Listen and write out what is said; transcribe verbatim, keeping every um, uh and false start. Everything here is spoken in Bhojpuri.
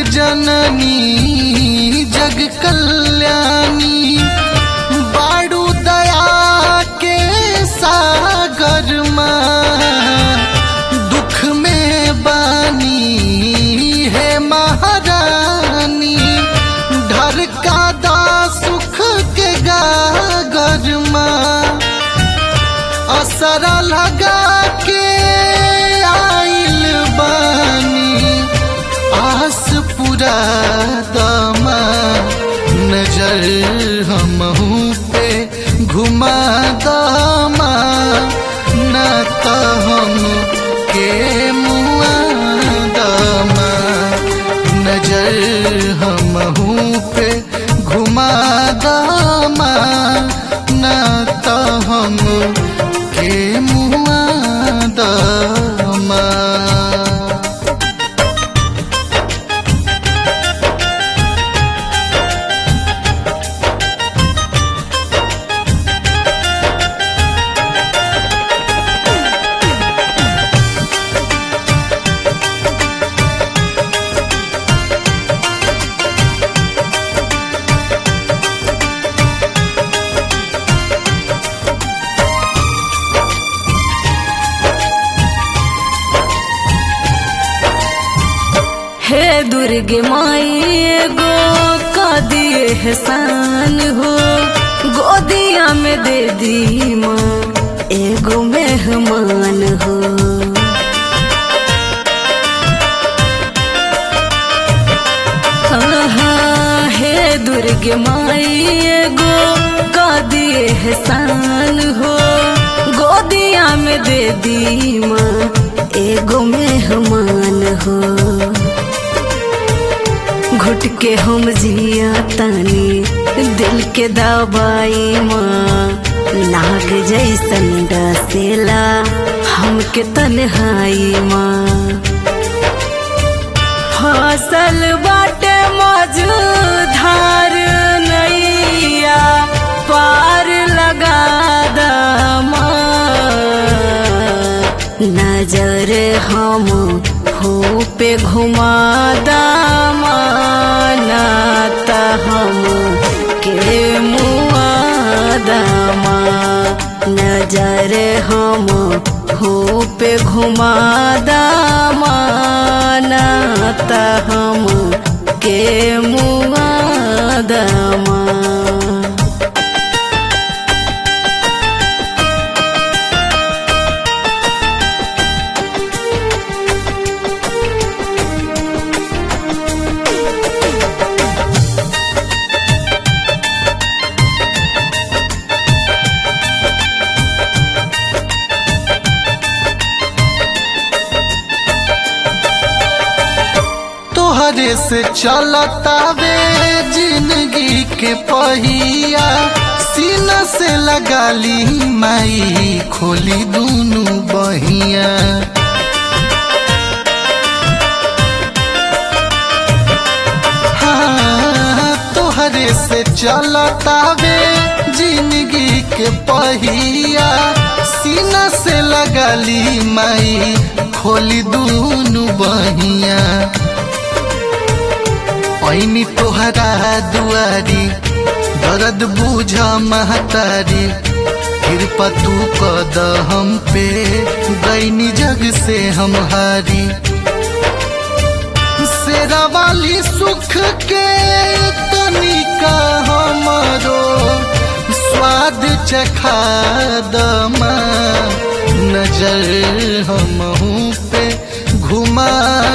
जननी जग कल्याणी बाड़ू दया के सागर माँ दुख में बानी है महारानी ढर का दा सुख के गागर माँ असरा लगा के आइल बानी आस पूरा दामा नजर हमहू पे घुमा दामा न तो हम के मुआ दामा नजर हमहू पे घुमा दामा न तो हम के मुआ दामा। हे दुर्गे माई गो का दिए एहसान हो गोदिया में दे दी माँ एगो मेहमान हो। हाँ हे दुर्गे माई गो का दिए एहसान हो गोदिया में दे दी माँ एगो मेहमान हो। घुट के हम जिया तानी दिल के दवाई माँ नाग जैसन डसेला हमके तन्हाई माँ फसल बाटे मौजूधार नैया पार लगा दमा नजर हम हो पे घुमा दामा नाता हम के मुआ दामा नजर हम हो पे घुमा दामा नाता हम के मुआ दामा। तोहरे से चलतावे जिंदगी के पहिया सीना से लगाली माई खोली दूनु बहिया हाँ तोहरे से चलतावे जिंदगी के पहिया सीना से लगाली माई खोली दूनु बहिया ऐनी तोहरा दुआरी दर्द बूझा महतारी कृपा तू कद हम पे गईनी जग से हम हारी शेरा वाली सुख के तनिका हमरो स्वाद चखा दमा नजर हमहू पे घुमा